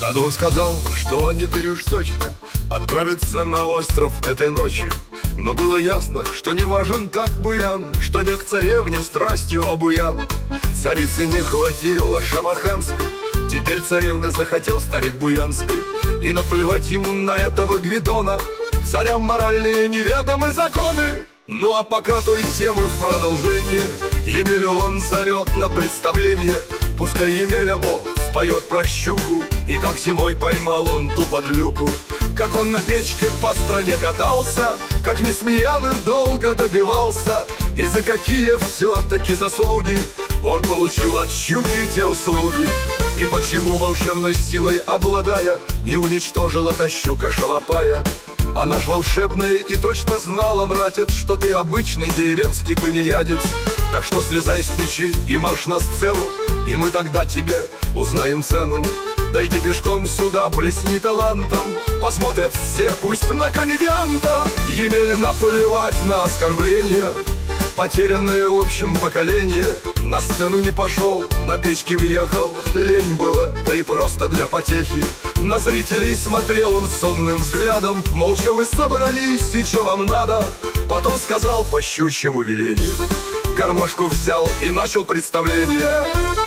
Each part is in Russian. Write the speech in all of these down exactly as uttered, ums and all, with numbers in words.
Тогда он сказал, что они трюшечка отправятся на остров этой ночью. Но было ясно, что не важен так буян, что не к царевне страстью обуян. Царицы не хватило шамаханской, теперь царевна захотел старик буянский. И наплевать ему на этого Гвидона, царям моральные неведомы законы. Ну а пока той темы в продолжение Емеля он зовет на представление. Пускай Емеля Бог споет про щуку, и как зимой поймал он ту подлюку. Как он на печке по стране катался, как Несмеяный долго добивался, и за какие все-таки заслуги он получил от щуки те услуги. И почему волшебной силой обладая не уничтожила та щука шалопая. Она ж волшебная и точно знала, братец, что ты обычный деревенский тунеядец. Так что слезай с печи и марш на сцену, и мы тогда тебе узнаем цену. Дойди пешком сюда, блесни талантом, посмотрят все, пусть на комедианта. Емеле наплевать на оскорбления, потерянное в общем поколение. На сцену не пошел, на печке въехал, лень было, да и просто для потехи. На зрителей смотрел он сонным взглядом, молча вы собрались, и что вам надо? Потом сказал по щучьему велению, гармошку взял и начал представление.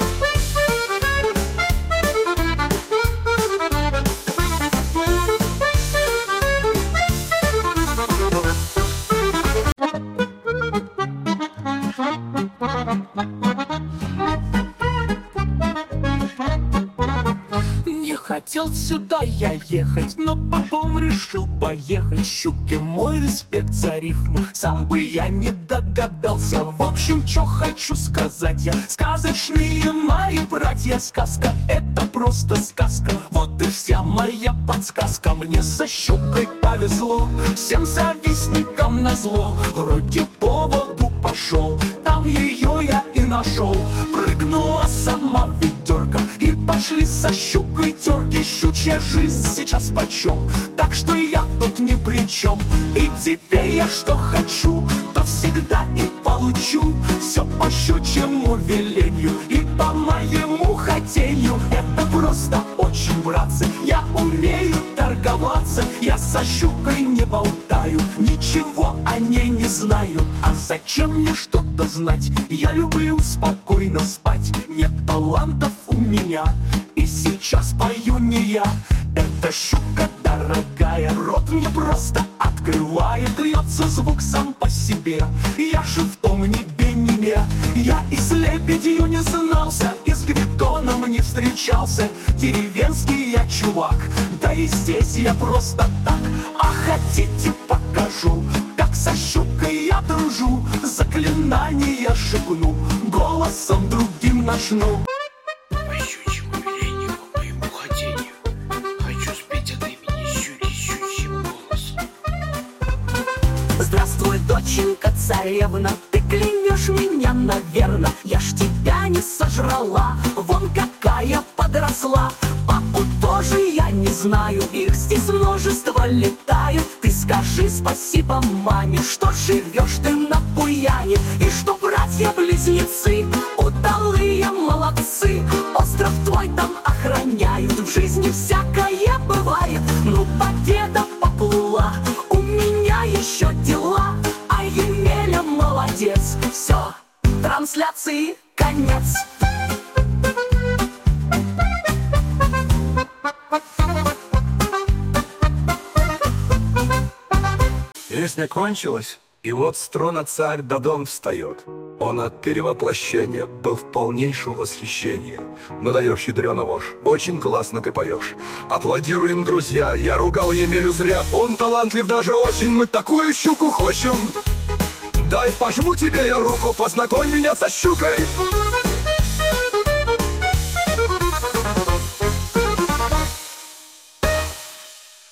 Хотел сюда я ехать, но потом решил поехать. Щуке мой респект за рифму, сам бы я не догадался. В общем, что хочу сказать я: сказочные мои братья, сказка — это просто сказка. Вот и вся моя подсказка. Мне со щукой повезло, всем завистникам назло. Вроде по воду пошел, там ее я и нашел. Прыгнула сама в ведерко, и пошли со щукой терки. Щучья жизнь сейчас почем, так что я тут ни при чем. И теперь я что хочу, то всегда и получу. Все по щучьему велению и по моему хотению. Это просто очень, братцы, я умею торговаться. Я со щукой не болтаю, ничего о ней не знаю. А зачем мне что-то знать? Я люблю спокойно спать. Нет талантов у меня, и сейчас пою не я. Эта щука дорогая, рот мне просто открывает. Льется звук сам по себе, я же в том небе не я. Я и с лебедью не знался, и с Гвидоном не встречался. Деревенский я чувак, да и здесь я просто так. А хотите покажу, как со щукой я дружу? Заклинание шепну, голосом другим начну. Здравствуй, доченька царевна, ты клянешь меня, наверно. Я ж тебя не сожрала, вон какая подросла. Папу тоже я не знаю, их здесь множество летает. Ты скажи спасибо маме, что живешь ты на буяне, и что братья-близнецы удалые молодцы. Остров твой там охраняют, в жизни всякое бывает. Ну, победа поплыла, у меня еще дела, а Емеля молодец. Все, трансляции конец. Песня кончилась, и вот с трона царь Додон встает. Он от перевоплощения был в полнейшем восхищении. Ну даешь, ядрёна вошь, очень классно ты поешь. Аплодируем, друзья, я ругал Емелю зря. Он талантлив даже очень, мы такую щуку хочем. Дай пожму тебе я руку, познакомь меня со щукой.